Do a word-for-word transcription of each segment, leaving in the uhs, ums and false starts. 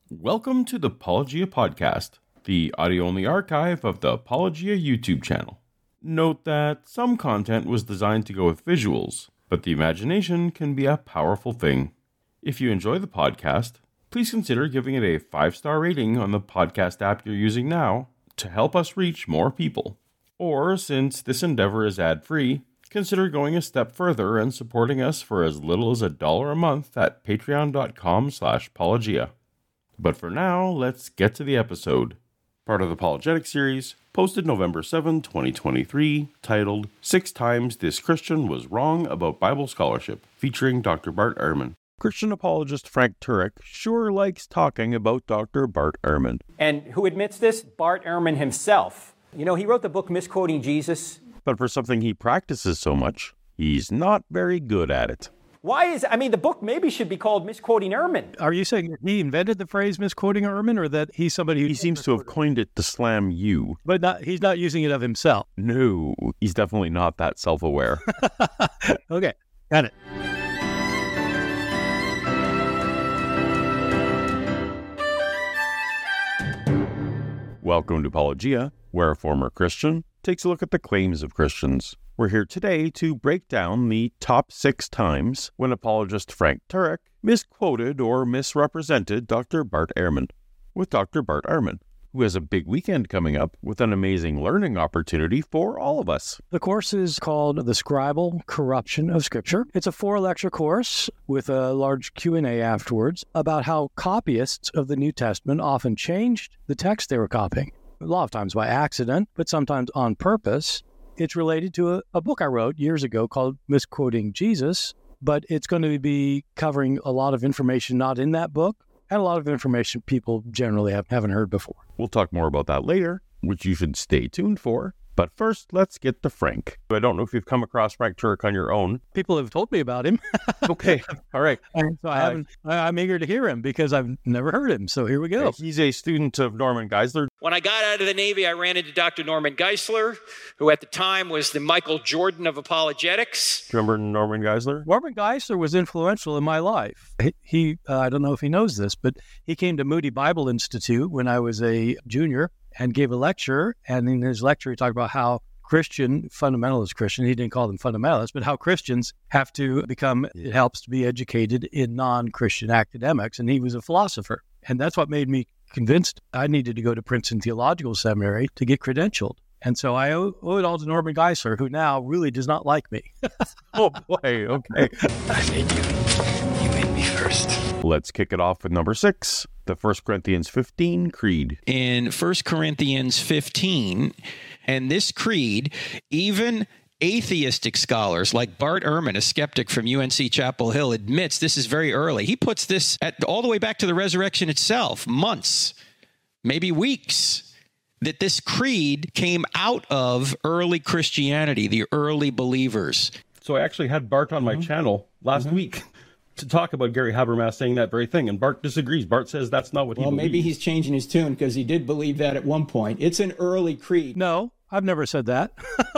Welcome to the Apologia Podcast, the audio-only archive of the Apologia YouTube channel. Note that some content was designed to go with visuals, but the imagination can be a powerful thing. If you enjoy the podcast, please consider giving it a five-star rating on the podcast app you're using now to help us reach more people. Or, since this endeavor is ad-free, consider going a step further and supporting us for as little as a dollar a month at patreon.com slash apologia. But for now, let's get to the episode. Part of the Apologetic series, posted November seventh, twenty twenty-three, titled Six Times This Christian Was Wrong About Bible Scholarship, featuring Doctor Bart Ehrman. Christian apologist Frank Turek sure likes talking about Doctor Bart Ehrman. And who admits this? Bart Ehrman himself. You know, he wrote the book Misquoting Jesus. But for something he practices so much, he's not very good at it. Why is, I mean, the book maybe should be called Misquoting Ehrman. Are you saying that he invented the phrase misquoting Ehrman, or that he's somebody who... He seems to have coined it to slam you. But not, he's not using it of himself. No, he's definitely not that self-aware. Okay, got it. Welcome to Apologia, where a former Christian takes a look at the claims of Christians. We're here today to break down the top six times when apologist Frank Turek misquoted or misrepresented Doctor Bart Ehrman, with Doctor Bart Ehrman, who has a big weekend coming up with an amazing learning opportunity for all of us. The course is called The Scribal Corruption of Scripture. It's a four-lecture course with a large Q and A afterwards about how copyists of the New Testament often changed the text they were copying, a lot of times by accident, but sometimes on purpose. It's related to a, a book I wrote years ago called Misquoting Jesus, but it's going to be covering a lot of information not in that book and a lot of information people generally have, haven't heard before. We'll talk more about that later, which you should stay tuned for. But first, let's get to Frank. I don't know if you've come across Frank Turek on your own. People have told me about him. Okay, all right. And so I haven't, uh, I'm eager to hear him because I've never heard him. So here we go. He's a student of Norman Geisler. When I got out of the Navy, I ran into Doctor Norman Geisler, who at the time was the Michael Jordan of apologetics. Do you remember Norman Geisler? Norman Geisler was influential in my life. He, he uh, I don't know if he knows this, but he came to Moody Bible Institute when I was a junior and gave a lecture. And in his lecture, he talked about how Christian, fundamentalist Christian, he didn't call them fundamentalists, but how Christians have to become, it helps to be educated in non-Christian academics. And he was a philosopher. And that's what made me convinced I needed to go to Princeton Theological Seminary to get credentialed. And so I owe, owe it all to Norman Geisler, who now really does not like me. Oh, boy. Okay. I made you. You made me first. Let's kick it off with number six, the First Corinthians fifteen Creed. In First Corinthians fifteen, and this creed, even atheistic scholars like Bart Ehrman, a skeptic from U N C Chapel Hill, admits this is very early. He puts this at all the way back to the resurrection itself, months, maybe weeks, that this creed came out of early Christianity, the early believers. So I actually had Bart on my mm-hmm. channel last mm-hmm. week to talk about Gary Habermas saying that very thing, and Bart disagrees. Bart says that's not what he well, believes. Well, maybe he's changing his tune because he did believe that at one point. It's an early creed. No, I've never said that.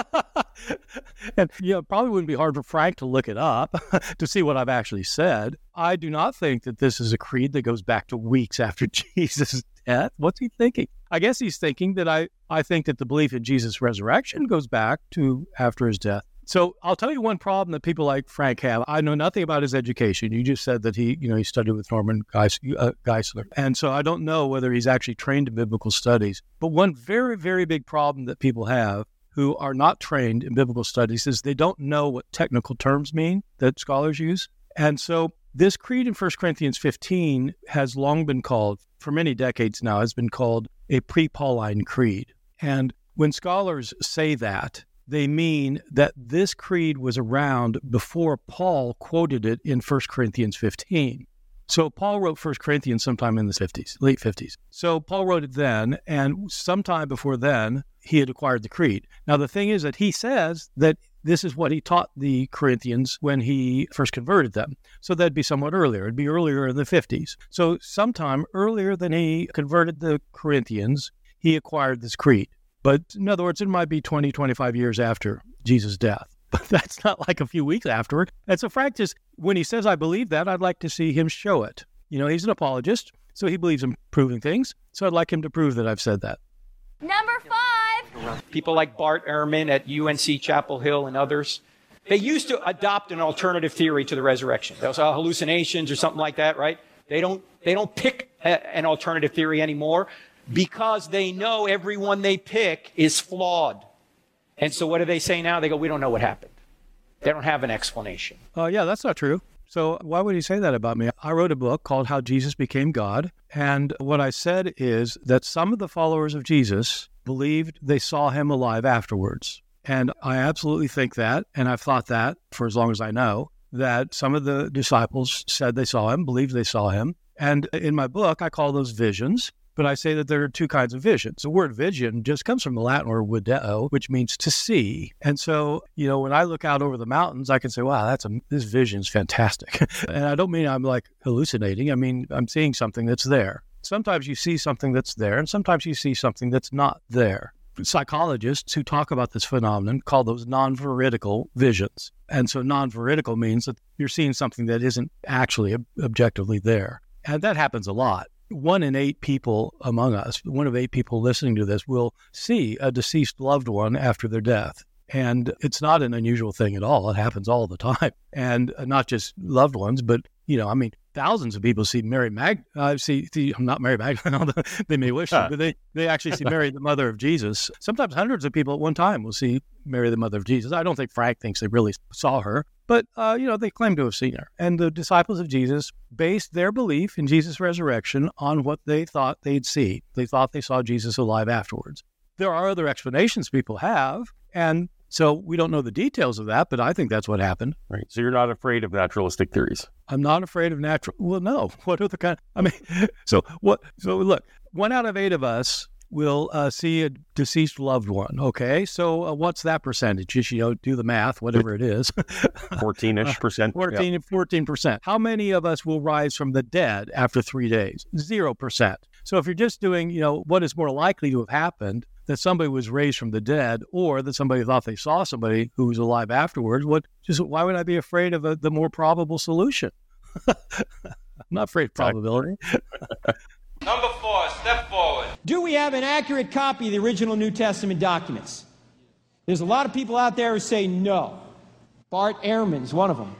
And you know, it probably wouldn't be hard for Frank to look it up to see what I've actually said. I do not think that this is a creed that goes back to weeks after Jesus' death. What's he thinking? I guess he's thinking that I, I think that the belief in Jesus' resurrection goes back to after his death. So I'll tell you one problem that people like Frank have. I know nothing about his education. You just said that he, you know, he studied with Norman Geis, uh, Geisler. And so I don't know whether he's actually trained in biblical studies. But one very, very big problem that people have who are not trained in biblical studies is they don't know what technical terms mean that scholars use. And so this creed in First Corinthians fifteen has long been called, for many decades now, has been called a pre-Pauline creed. And when scholars say that, they mean that this creed was around before Paul quoted it in First Corinthians fifteen. So Paul wrote First Corinthians sometime in the fifties, late fifties. So Paul wrote it then, and sometime before then, he had acquired the creed. Now, the thing is that he says that this is what he taught the Corinthians when he first converted them. So that'd be somewhat earlier. It'd be earlier in the fifties. So sometime earlier than he converted the Corinthians, he acquired this creed. But in other words, it might be twenty, twenty-five years after Jesus' death. But that's not like a few weeks afterward. And so Frank just, when he says, I believe that, I'd like to see him show it. You know, he's an apologist. So he believes in proving things. So I'd like him to prove that I've said that. Number five. People like Bart Ehrman at U N C Chapel Hill and others, they used to adopt an alternative theory to the resurrection. Those are hallucinations or something like that, right? They don't, they don't pick a, an alternative theory anymore because they know everyone they pick is flawed. And so what do they say now? They go, we don't know what happened. They don't have an explanation. Uh, yeah, that's not true. So why would he say that about me? I wrote a book called How Jesus Became God. And what I said is that some of the followers of Jesus believed they saw him alive afterwards. And I absolutely think that, and I've thought that for as long as I know, that some of the disciples said they saw him, believed they saw him. And in my book, I call those visions. But I say that there are two kinds of visions. The word vision just comes from the Latin word video, which means to see. And so, you know, when I look out over the mountains, I can say, wow, that's a, this vision's fantastic. And I don't mean I'm like hallucinating. I mean, I'm seeing something that's there. Sometimes you see something that's there, and sometimes you see something that's not there. Psychologists who talk about this phenomenon call those non-veridical visions. And so non-veridical means that you're seeing something that isn't actually ob- objectively there. And that happens a lot. One in eight people among us, one of eight people listening to this, will see a deceased loved one after their death. And it's not an unusual thing at all. It happens all the time. And not just loved ones, but, you know, I mean, thousands of people see Mary Mag, uh, see, see, not Mary Magdalene, they may wish to, but they, they actually see Mary, the mother of Jesus. Sometimes hundreds of people at one time will see Mary, the mother of Jesus. I don't think Frank thinks they really saw her, but, uh, you know, they claim to have seen her. And the disciples of Jesus based their belief in Jesus' resurrection on what they thought they'd see. They thought they saw Jesus alive afterwards. There are other explanations people have, and so we don't know the details of that, but I think that's what happened. Right. So you're not afraid of naturalistic theories? I'm not afraid of natural. Well, no. What are the kind? I mean, so what? So look, one out of eight of us will uh, see a deceased loved one. Okay. So uh, what's that percentage? Just, you know, do the math, whatever it is. fourteen-ish percent. fourteen, yeah. fourteen percent. How many of us will rise from the dead after three days? Zero percent. So if you're just doing, you know, what is more likely to have happened, that somebody was raised from the dead, or that somebody thought they saw somebody who was alive afterwards, what? Just why would I be afraid of a, the more probable solution? I'm not afraid of probability. Number four, step forward. Do we have an accurate copy of the original New Testament documents? There's a lot of people out there who say no. Bart Ehrman is one of them.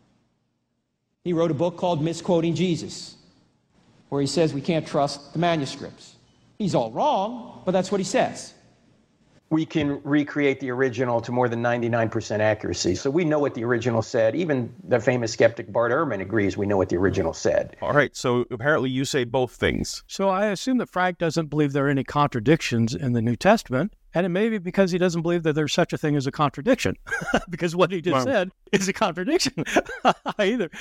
He wrote a book called Misquoting Jesus, where he says we can't trust the manuscripts. He's all wrong, but that's what he says. We can recreate the original to more than ninety-nine percent accuracy. So we know what the original said. Even the famous skeptic Bart Ehrman agrees we know what the original said. All right. So apparently you say both things. So I assume that Frank doesn't believe there are any contradictions in the New Testament. And it may be because he doesn't believe that there's such a thing as a contradiction, because what he just wow. said is a contradiction. Either.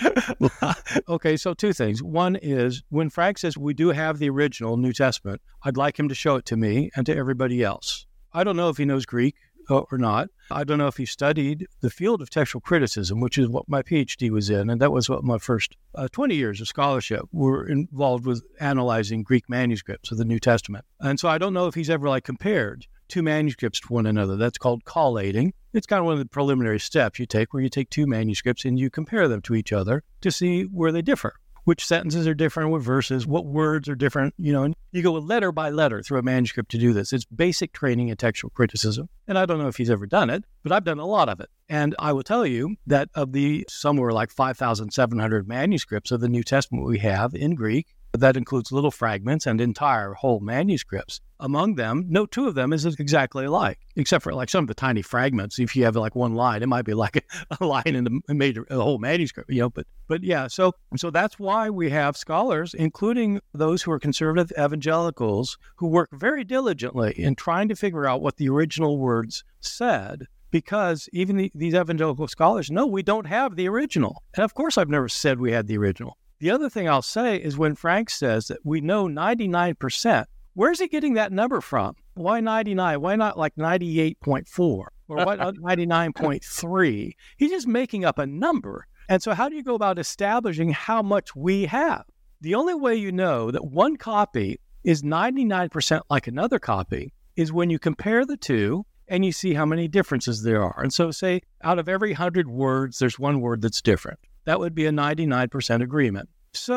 Okay, so two things. One is when Frank says we do have the original New Testament, I'd like him to show it to me and to everybody else. I don't know if he knows Greek or not. I don't know if he studied the field of textual criticism, which is what my PhD was in, and that was what my first uh, twenty years of scholarship were involved with analyzing Greek manuscripts of the New Testament. And so I don't know if he's ever like compared two manuscripts to one another. That's called collating. It's kind of one of the preliminary steps you take where you take two manuscripts and you compare them to each other to see where they differ. Which sentences are different, what verses, what words are different, you know, and you go letter by letter through a manuscript to do this. It's basic training in textual criticism. And I don't know if he's ever done it, but I've done a lot of it. And I will tell you that of the somewhere like five thousand seven hundred manuscripts of the New Testament we have in Greek, that includes little fragments and entire whole manuscripts. Among them, no two of them is exactly alike, except for like some of the tiny fragments. If you have like one line, it might be like a, a line in the, major, the whole manuscript, you know. But but yeah, so so that's why we have scholars, including those who are conservative evangelicals, who work very diligently in trying to figure out what the original words said. Because even the, these evangelical scholars know we don't have the original. And of course, I've never said we had the original. The other thing I'll say is when Frank says that we know ninety-nine percent, where's he getting that number from? Why ninety-nine? Why not like ninety-eight point four or why not ninety-nine point three? He's just making up a number. And so how do you go about establishing how much we have? The only way you know that one copy is ninety-nine percent like another copy is when you compare the two and you see how many differences there are. And so say out of every one hundred words, there's one word that's different. That would be a ninety-nine percent agreement. So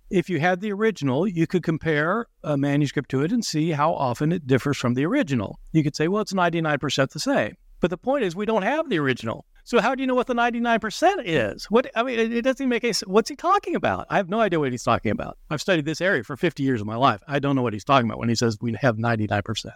If you had the original, you could compare a manuscript to it and see how often it differs from the original. You could say, well, it's ninety-nine percent the same. But the point is, we don't have the original. So how do you know what the ninety-nine percent is? What I mean, it doesn't even make any sense. What's he talking about? I have no idea what he's talking about. I've studied this area for fifty years of my life. I don't know what he's talking about when he says we have ninety-nine percent.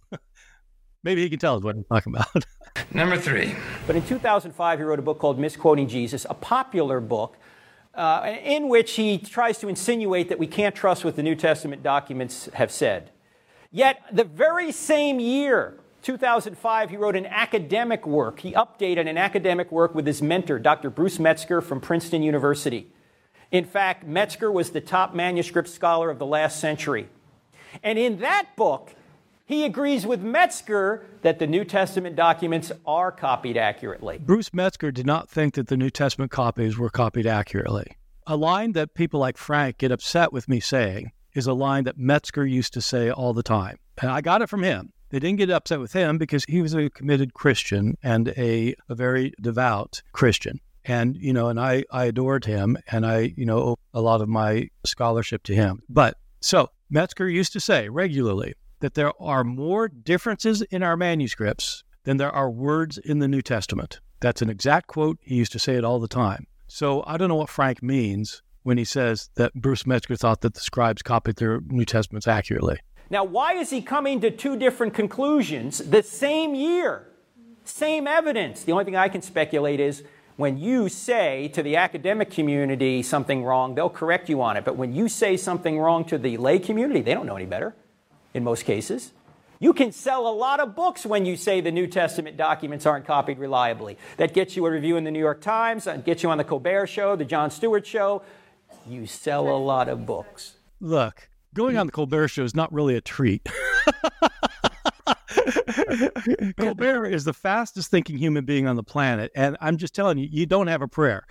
Maybe he can tell us what he's talking about. Number three. But in two thousand five, he wrote a book called Misquoting Jesus, a popular book, uh, in which he tries to insinuate that we can't trust what the New Testament documents have said. Yet, the very same year, two thousand five, he wrote an academic work. He updated an academic work with his mentor, Doctor Bruce Metzger from Princeton University. In fact, Metzger was the top manuscript scholar of the last century. And in that book, he agrees with Metzger that the New Testament documents are copied accurately. Bruce Metzger did not think that the New Testament copies were copied accurately. A line that people like Frank get upset with me saying is a line that Metzger used to say all the time. And I got it from him. They didn't get upset with him because he was a committed Christian and a, a very devout Christian. And, you know, and I, I adored him and I, you know, owe a lot of my scholarship to him. But so Metzger used to say regularly that there are more differences in our manuscripts than there are words in the New Testament. That's an exact quote. He used to say it all the time. So I don't know what Frank means when he says that Bruce Metzger thought that the scribes copied their New Testaments accurately. Now, why is he coming to two different conclusions the same year? Same evidence. The only thing I can speculate is when you say to the academic community something wrong, they'll correct you on it. But when you say something wrong to the lay community, they don't know any better in most cases. You can sell a lot of books when you say the New Testament documents aren't copied reliably. That gets you a review in the New York Times, that gets you on the Colbert Show, the Jon Stewart Show. You sell a lot of books. Look, going on the Colbert Show is not really a treat. Colbert is the fastest thinking human being on the planet, and I'm just telling you, you don't have a prayer.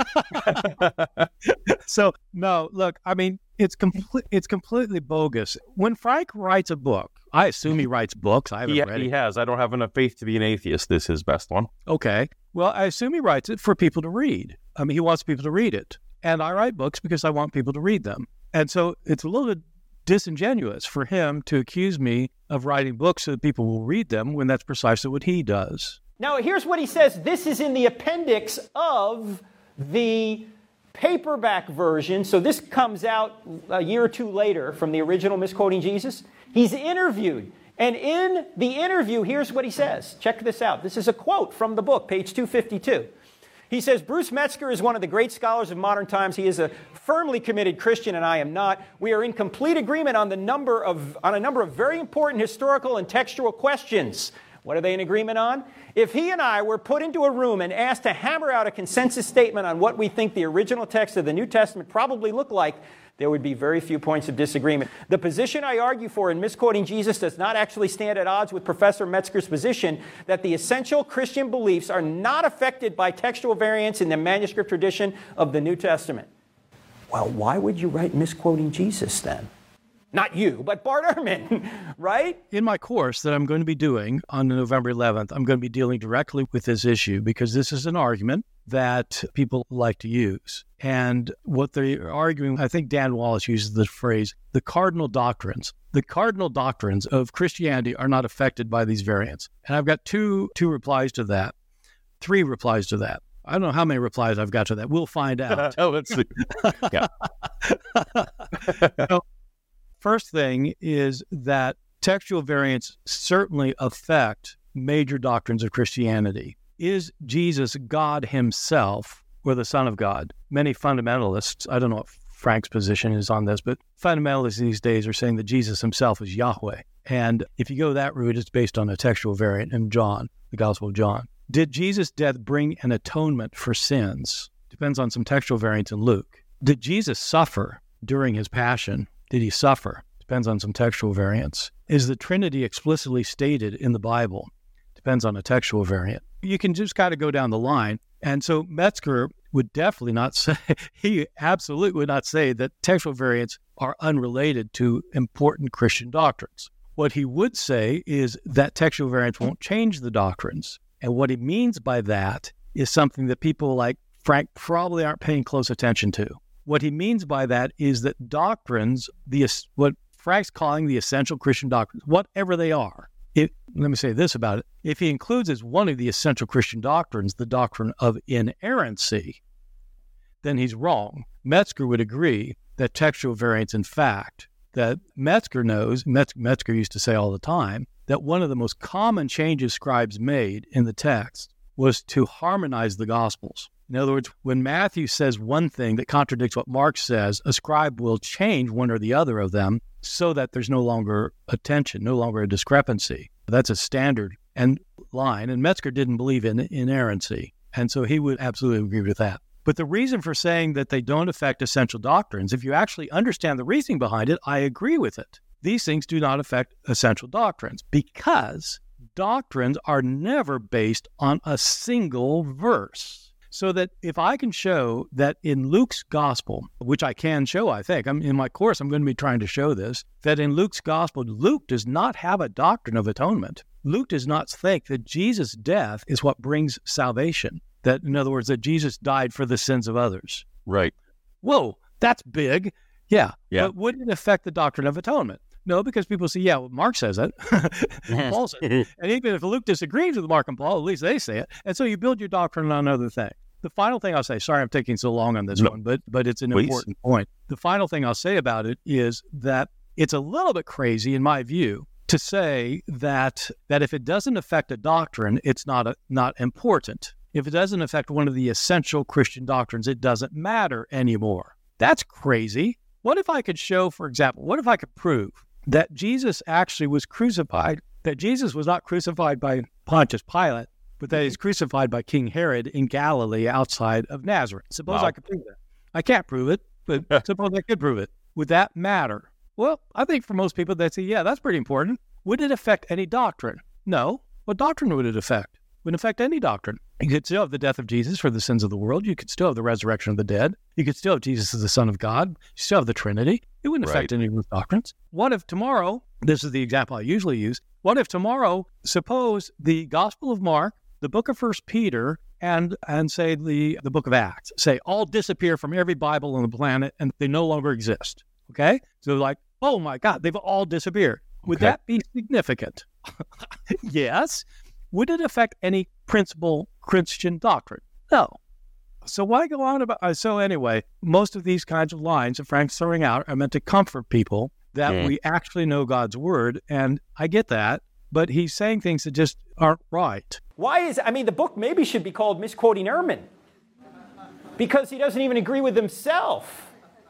So, no, look, I mean, it's complete. It's completely bogus. When Frank writes a book, I assume he writes books. I haven't He, read he it. has. I don't have enough faith to be an atheist. This is his best one. Okay. Well, I assume he writes it for people to read. I mean, he wants people to read it. And I write books because I want people to read them. And so it's a little bit disingenuous for him to accuse me of writing books so that people will read them when that's precisely what he does. Now, here's what he says. This is in the appendix of the paperback version. So this comes out a year or two later from the original Misquoting Jesus. He's interviewed. And in the interview, here's what he says. Check this out. This is a quote from the book, page two fifty-two. He says, Bruce Metzger is one of the great scholars of modern times. He is a firmly committed Christian, and I am not. We are in complete agreement on the number of on a number of very important historical and textual questions. What are they in agreement on? If he and I were put into a room and asked to hammer out a consensus statement on what we think the original text of the New Testament probably looked like, there would be very few points of disagreement. The position I argue for in Misquoting Jesus does not actually stand at odds with Professor Metzger's position that the essential Christian beliefs are not affected by textual variants in the manuscript tradition of the New Testament. Well, why would you write Misquoting Jesus then? Not you, but Bart Ehrman, right? In my course that I'm going to be doing on November eleventh, I'm going to be dealing directly with this issue because this is an argument that people like to use. And what they're arguing, I think Dan Wallace uses the phrase, the cardinal doctrines. The cardinal doctrines of Christianity are not affected by these variants. And I've got two two replies to that, three replies to that. I don't know how many replies I've got to that. We'll find out. Oh, let's see. Yeah. So, first thing is that textual variants certainly affect major doctrines of Christianity. Is Jesus God himself or the Son of God? Many fundamentalists, I don't know what Frank's position is on this, but fundamentalists these days are saying that Jesus himself is Yahweh. And if you go that route, it's based on a textual variant in John, the Gospel of John. Did Jesus' death bring an atonement for sins? Depends on some textual variants in Luke. Did Jesus suffer during his passion? Did he suffer? Depends on some textual variants. Is the Trinity explicitly stated in the Bible? Depends on a textual variant. You can just kind of go down the line. And so Metzger would definitely not say, he absolutely would not say that textual variants are unrelated to important Christian doctrines. What he would say is that textual variants won't change the doctrines. And what he means by that is something that people like Frank probably aren't paying close attention to. what he means by that is that doctrines, the what Frank's calling the essential Christian doctrines, whatever they are. It, let me say this about it. If he includes as one of the essential Christian doctrines the doctrine of inerrancy, then he's wrong. Metzger would agree that textual variance, in fact, that Metzger knows, Metz, Metzger used to say all the time, that one of the most common changes scribes made in the text was to harmonize the Gospels. In other words, when Matthew says one thing that contradicts what Mark says, a scribe will change one or the other of them so that there's no longer a tension, no longer a discrepancy. That's a standard and line, and Metzger didn't believe in inerrancy, and so he would absolutely agree with that. But the reason for saying that they don't affect essential doctrines, if you actually understand the reasoning behind it, I agree with it. These things do not affect essential doctrines because doctrines are never based on a single verse. So that if I can show that in Luke's gospel, which I can show, I think, I'm in my course, I'm going to be trying to show this, that in Luke's gospel, Luke does not have a doctrine of atonement. Luke does not think that Jesus' death is what brings salvation. That, in other words, that Jesus died for the sins of others. Right. Whoa, that's big. Yeah. Yeah. But would it affect the doctrine of atonement? No, because people say, yeah, well, Mark says it. Paul says it. And even if Luke disagrees with Mark and Paul, at least they say it. And so you build your doctrine on other things. The final thing I'll say, sorry I'm taking so long on this no. one, but but it's an Please. important point. The final thing I'll say about it is that it's a little bit crazy, in my view, to say that that if it doesn't affect a doctrine, it's not a, not important. If it doesn't affect one of the essential Christian doctrines, it doesn't matter anymore. That's crazy. What if I could show, for example, what if I could prove that Jesus actually was crucified, that Jesus was not crucified by Pontius Pilate, but that he's crucified by King Herod in Galilee outside of Nazareth? Suppose wow. I could prove that. I can't prove it, but suppose I could prove it. Would that matter? Well, I think for most people, they'd say, yeah, that's pretty important. Would it affect any doctrine? No. What doctrine would it affect? It wouldn't affect any doctrine. You could still have the death of Jesus for the sins of the world. You could still have the resurrection of the dead. You could still have Jesus as the Son of God. You still have the Trinity. It wouldn't affect right. any of those doctrines. What if tomorrow, this is the example I usually use, what if tomorrow, suppose the Gospel of Mark, the book of First Peter, and and say the, the book of Acts, say all disappear from every Bible on the planet and they no longer exist, okay? So like, oh my God, they've all disappeared. Would okay. that be significant? Yes. Would it affect any principal Christian doctrine? No. So why go on about... Uh, so anyway, most of these kinds of lines that Frank's throwing out are meant to comfort people that mm. we actually know God's word, and I get that, but he's saying things that just aren't right. Why is... I mean, the book maybe should be called Misquoting Ehrman, because he doesn't even agree with himself.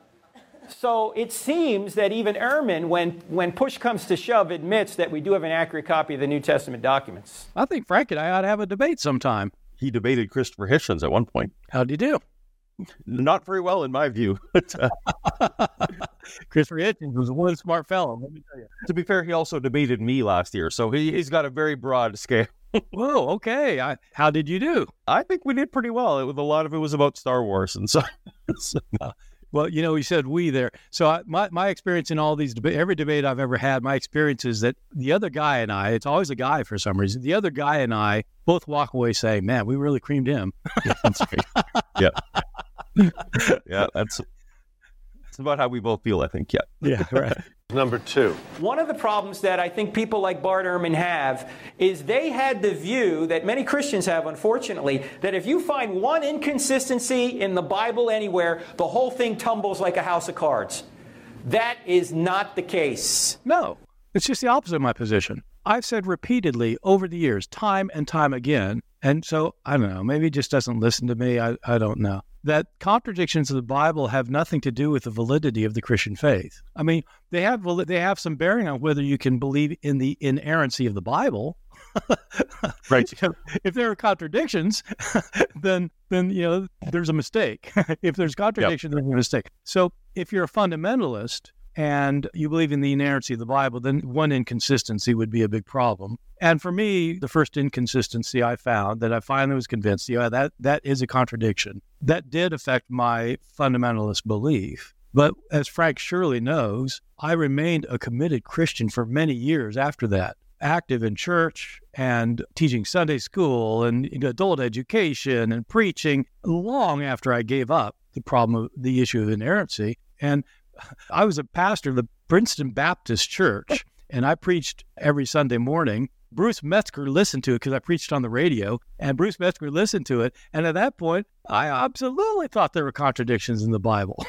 So it seems that even Ehrman, when, when push comes to shove, admits that we do have an accurate copy of the New Testament documents. I think Frank and I ought to have a debate sometime. He debated Christopher Hitchens at one point. How'd he do? Not very well, in my view. Christopher Hitchens was one smart fellow, let me tell you. To be fair, he also debated me last year, so he, he's got a very broad scale. Whoa, okay. I, how did you do? I think we did pretty well. It was, a lot of it was about Star Wars and so... so uh, Well, you know, he said we there. So I, my my experience in all these debates, every debate I've ever had, my experience is that the other guy and I, it's always a guy for some reason, the other guy and I both walk away saying, man, we really creamed him. Yeah, that's great. Yeah. Yeah, that's, that's about how we both feel, I think. Yeah. Yeah, right. Number two. One of the problems that I think people like Bart Ehrman have is they had the view that many Christians have, unfortunately, that if you find one inconsistency in the Bible anywhere, the whole thing tumbles like a house of cards. That is not the case. No, it's just the opposite of my position. I've said repeatedly over the years, time and time again, and so, I don't know, maybe he just doesn't listen to me, I, I don't know, that contradictions of the Bible have nothing to do with the validity of the Christian faith. I mean, they have they have some bearing on whether you can believe in the inerrancy of the Bible. Right. If there are contradictions, then, then you know, there's a mistake. If there's contradiction, yep. there's a mistake. So if you're a fundamentalist and you believe in the inerrancy of the Bible, then one inconsistency would be a big problem. And for me, the first inconsistency I found that I finally was convinced, yeah, that that is a contradiction. That did affect my fundamentalist belief. But as Frank surely knows, I remained a committed Christian for many years after that. active in church and teaching Sunday school and adult education and preaching long after I gave up the problem of the issue of inerrancy. And I was a pastor of the Princeton Baptist Church, and I preached every Sunday morning. Bruce Metzger listened to it because I preached on the radio, and Bruce Metzger listened to it. And at that point, I absolutely thought there were contradictions in the Bible.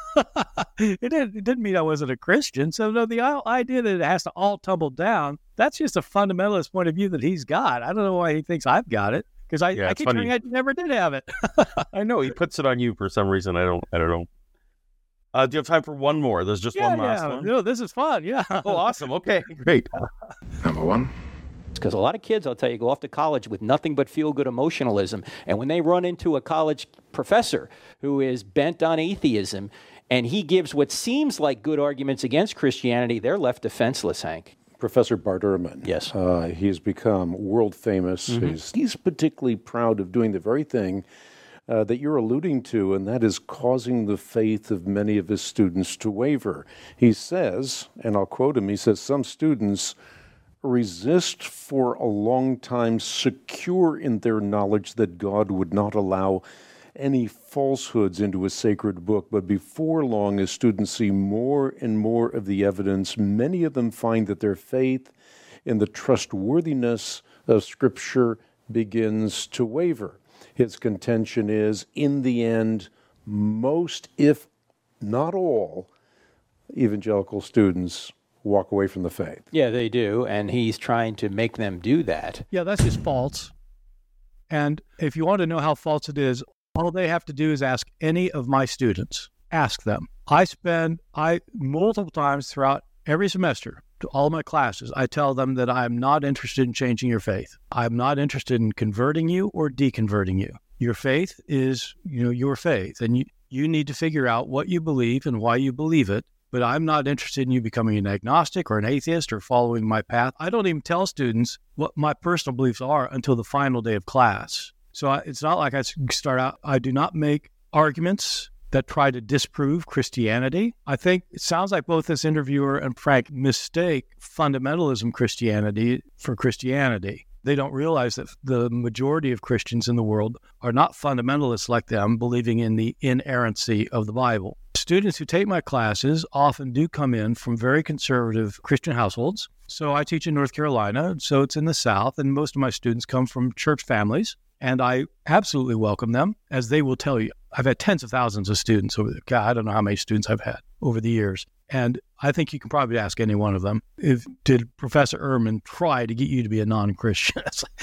it, didn't, it didn't mean I wasn't a Christian. So no, the idea that it has to all tumble down, that's just a fundamentalist point of view that he's got. I don't know why he thinks I've got it, because I, Yeah, I it's keep funny. hearing I never did have it. I know he puts it on you for some reason. I don't. I don't know. Uh, do you have time for one more? There's just yeah, one last yeah. one. No, this is fun. Yeah. Oh, awesome. Okay, great. Number one. Because a lot of kids, I'll tell you, go off to college with nothing but feel-good emotionalism. And when they run into a college professor who is bent on atheism, and he gives what seems like good arguments against Christianity, they're left defenseless, Hank. Professor Bart Ehrman. Yes. Uh, he's become world famous. Mhm. He's, he's particularly proud of doing the very thing uh, that you're alluding to, and that is causing the faith of many of his students to waver. He says, and I'll quote him, he says, some students resist for a long time, secure in their knowledge that God would not allow any falsehoods into a sacred book. But before long, as students see more and more of the evidence, many of them find that their faith in the trustworthiness of Scripture begins to waver. His contention is, in the end, most, if not all, evangelical students walk away from the faith. Yeah, they do, and he's trying to make them do that. Yeah, that's just false. And if you want to know how false it is, all they have to do is ask any of my students. Ask them. I spend, I multiple times throughout every semester, to all my classes, I tell them that I'm not interested in changing your faith. I'm not interested in converting you or deconverting you. Your faith is, you know, your faith, and you, you need to figure out what you believe and why you believe it. But I'm not interested in you becoming an agnostic or an atheist or following my path. I don't even tell students what my personal beliefs are until the final day of class. So I, it's not like I start out, I do not make arguments that try to disprove Christianity. I think it sounds like both this interviewer and Frank mistake fundamentalism Christianity for Christianity. They don't realize that the majority of Christians in the world are not fundamentalists like them, believing in the inerrancy of the Bible. Students who take my classes often do come in from very conservative Christian households. So I teach in North Carolina, so it's in the South, and most of my students come from church families, and I absolutely welcome them, as they will tell you. I've had tens of thousands of students over the, God, I don't know how many students I've had over the years. And I think you can probably ask any one of them, if did Professor Ehrman try to get you to be a non-Christian?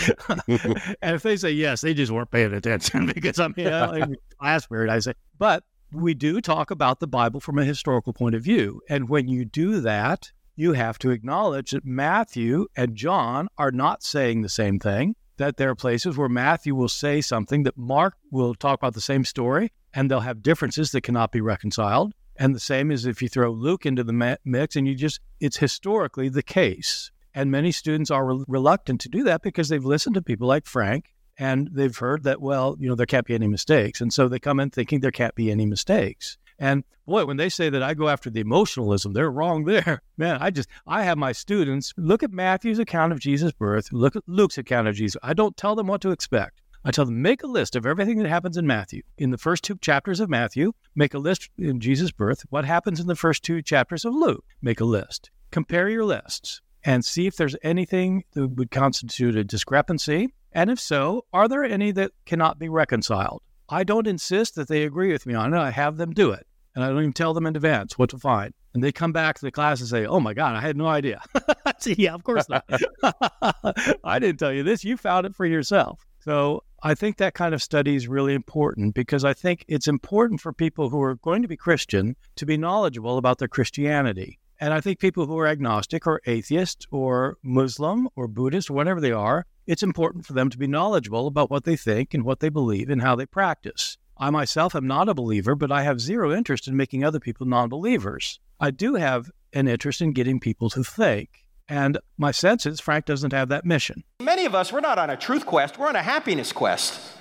And if they say yes, they just weren't paying attention, because I mean, I'm class period, I say, but we do talk about the Bible from a historical point of view. And when you do that, you have to acknowledge that Matthew and John are not saying the same thing, that there are places where Matthew will say something that Mark will talk about the same story, and they'll have differences that cannot be reconciled. And the same is if you throw Luke into the mix, and you just, it's historically the case. And many students are re- reluctant to do that because they've listened to people like Frank, and they've heard that, well, you know, there can't be any mistakes. And so they come in thinking there can't be any mistakes. And boy, when they say that I go after the emotionalism, they're wrong there. Man, I just, I have my students look at Matthew's account of Jesus' birth, look at Luke's account of Jesus. I don't tell them what to expect. I tell them, make a list of everything that happens in Matthew. In the first two chapters of Matthew, make a list in Jesus' birth. What happens in the first two chapters of Luke? Make a list. Compare your lists and see if there's anything that would constitute a discrepancy. And if so, are there any that cannot be reconciled? I don't insist that they agree with me on it. I have them do it. And I don't even tell them in advance what to find. And they come back to the class and say, oh my God, I had no idea. I say, yeah, of course not. I didn't tell you this. You found it for yourself. So I think that kind of study is really important, because I think it's important for people who are going to be Christian to be knowledgeable about their Christianity. And I think people who are agnostic or atheist or Muslim or Buddhist or whatever they are, it's important for them to be knowledgeable about what they think and what they believe and how they practice. I myself am not a believer, but I have zero interest in making other people non-believers. I do have an interest in getting people to think. And my sense is Frank doesn't have that mission. Many of us, we're not on a truth quest, we're on a happiness quest.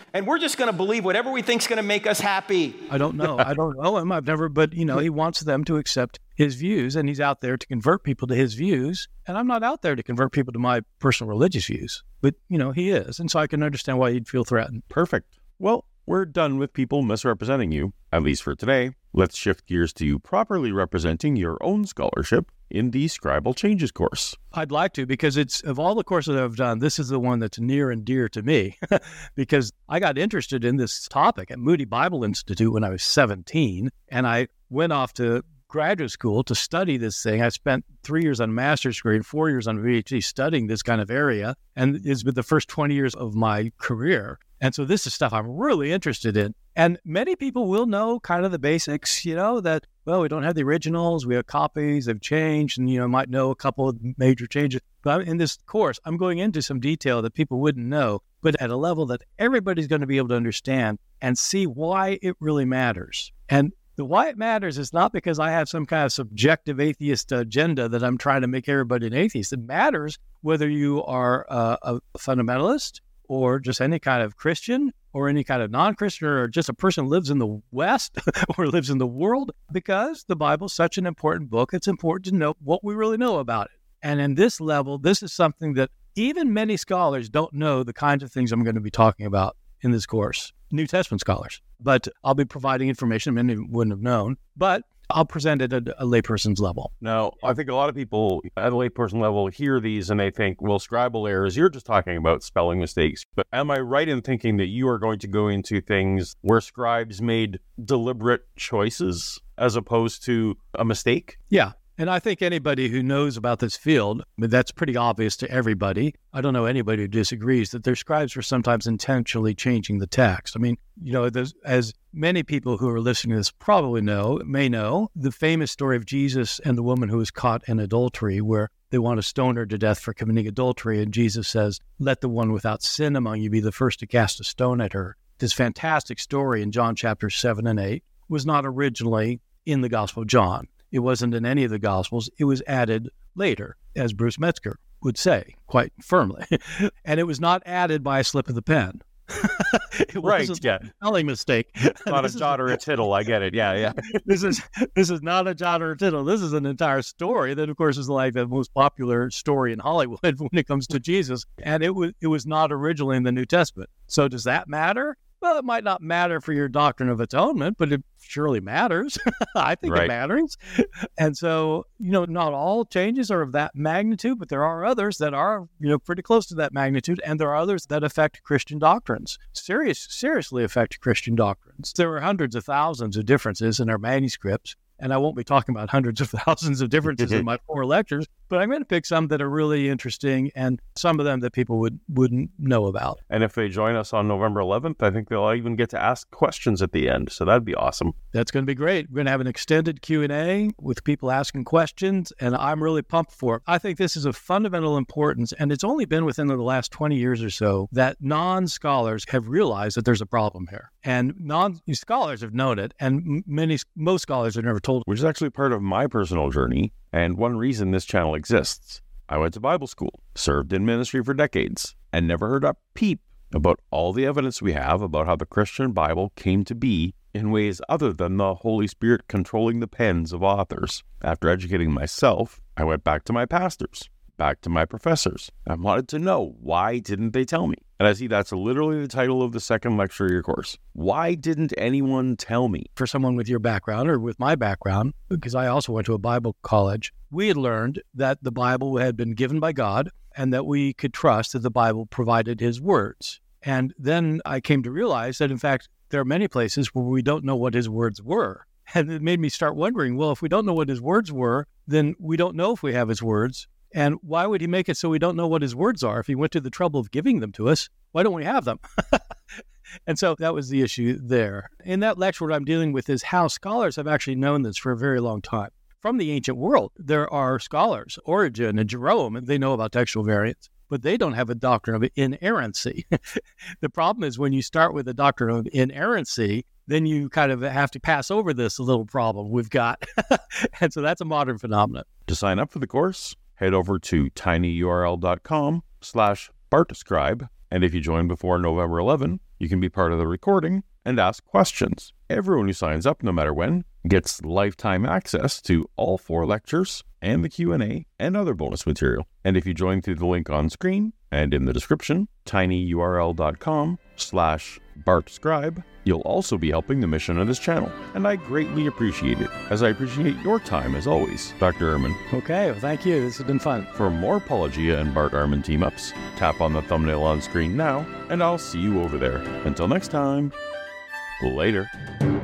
and we're just going to believe whatever we think's going to make us happy. I don't know. I don't know him. I've never, but you know, he wants them to accept his views, and he's out there to convert people to his views. And I'm not out there to convert people to my personal religious views, but you know, he is. And so I can understand why he'd feel threatened. Perfect. Well, we're done with people misrepresenting you, at least for today. Let's shift gears to you properly representing your own scholarship in the Scribal Changes course. I'd like to, because it's, of all the courses I've done, this is the one that's near and dear to me because I got interested in this topic at Moody Bible Institute when I was seventeen, and I went off to graduate school to study this thing. I spent three years on a master's degree and four years on a PhD studying this kind of area, and it's been the first twenty years of my career. And so this is stuff I'm really interested in. And many people will know kind of the basics, you know, that, well, we don't have the originals, we have copies, they've changed, and, you know, might know a couple of major changes. But in this course, I'm going into some detail that people wouldn't know, but at a level that everybody's going to be able to understand and see why it really matters. And the why it matters is not because I have some kind of subjective atheist agenda that I'm trying to make everybody an atheist. It matters whether you are a, a fundamentalist, or just any kind of Christian, or any kind of non-Christian, or just a person who lives in the West or lives in the world, because the Bible's such an important book. It's important to know what we really know about it. And in this level, this is something that even many scholars don't know the kinds of things I'm going to be talking about in this course, New Testament scholars. But I'll be providing information many wouldn't have known, but I'll present it at a layperson's level. Now, I think a lot of people at a layperson level hear these and they think, well, scribal errors, you're just talking about spelling mistakes. But am I right in thinking that you are going to go into things where scribes made deliberate choices as opposed to a mistake? Yeah. And I think anybody who knows about this field, but that's pretty obvious to everybody. I don't know anybody who disagrees that their scribes were sometimes intentionally changing the text. I mean, you know, as many people who are listening to this probably know, may know, the famous story of Jesus and the woman who was caught in adultery, where they want to stone her to death for committing adultery. And Jesus says, let the one without sin among you be the first to cast a stone at her. This fantastic story in John chapter seven and eight was not originally in the Gospel of John. It wasn't in any of the Gospels. It was added later, as Bruce Metzger would say quite firmly. And it was not added by a slip of the pen. It right, wasn't yeah. a spelling mistake. Not a jot or a tittle. I get it. Yeah, yeah. This is this is not a jot or a tittle. This is an entire story that, of course, is like the most popular story in Hollywood when it comes to Jesus. And it was it was not originally in the New Testament. So does that matter? Well, it might not matter for your doctrine of atonement, but it surely matters. I think right. It matters. And so, you know, not all changes are of that magnitude, but there are others that are, you know, pretty close to that magnitude. And there are others that affect Christian doctrines, serious, seriously affect Christian doctrines. There are hundreds of thousands of differences in our manuscripts. And I won't be talking about hundreds of thousands of differences in my four lectures, but I'm going to pick some that are really interesting and some of them that people would, wouldn't know about. And if they join us on November eleventh, I think they'll even get to ask questions at the end. So that'd be awesome. That's going to be great. We're going to have an extended Q and A with people asking questions, and I'm really pumped for it. I think this is of fundamental importance, and it's only been within the last twenty years or so that non-scholars have realized that there's a problem here. And non-scholars have known it, and many, most scholars have never told. Which is actually part of my personal journey, and one reason this channel exists. I went to Bible school, served in ministry for decades, and never heard a peep about all the evidence we have about how the Christian Bible came to be in ways other than the Holy Spirit controlling the pens of authors. After educating myself, I went back to my pastors, back to my professors. I wanted to know, why didn't they tell me? And I see that's literally the title of the second lecture of your course. Why didn't anyone tell me? For someone with your background or with my background, because I also went to a Bible college, we had learned that the Bible had been given by God and that we could trust that the Bible provided his words. And then I came to realize that, in fact, there are many places where we don't know what his words were. And it made me start wondering, well, if we don't know what his words were, then we don't know if we have his words. And why would he make it so we don't know what his words are? If he went to the trouble of giving them to us, why don't we have them? And so that was the issue there. In that lecture, what I'm dealing with is how scholars have actually known this for a very long time. From the ancient world, there are scholars, Origen and Jerome, and they know about textual variants, but they don't have a doctrine of inerrancy. The problem is when you start with a doctrine of inerrancy, then you kind of have to pass over this little problem we've got. And so that's a modern phenomenon. To sign up for the course, head over to tinyurl.com slash bartscribe. And if you join before November eleventh, You can be part of the recording and ask questions. Everyone who signs up, no matter when, gets lifetime access to all four lectures and the Q and A and other bonus material. And if you join through the link on screen and in the description, tinyurl.com slash bartscribe, you'll also be helping the mission of this channel. And I greatly appreciate it, as I appreciate your time as always, Doctor Ehrman. Okay, well, thank you. This has been fun. For more Paulogia and Bart Ehrman team-ups, tap on the thumbnail on screen now, and I'll see you over there. Until next time, later.